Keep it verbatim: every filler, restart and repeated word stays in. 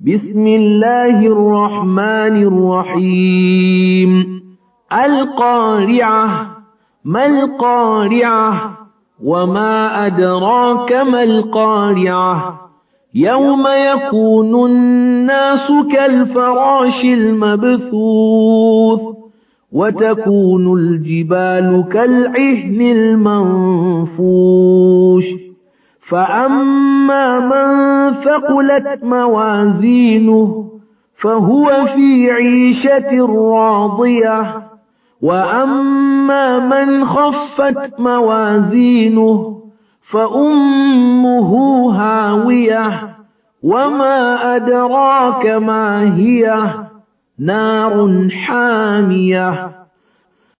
بسم الله الرحمن الرحيم القارعة ما القارعة وما أدراك ما القارعة يوم يكون الناس كالفراش المبثوث وتكون الجبال كالعهن المنفوش فأما من ثقلت موازينه فهو في عيشة راضية وأما من خفت موازينه فأمه هاوية وما أدراك ما هي نار حامية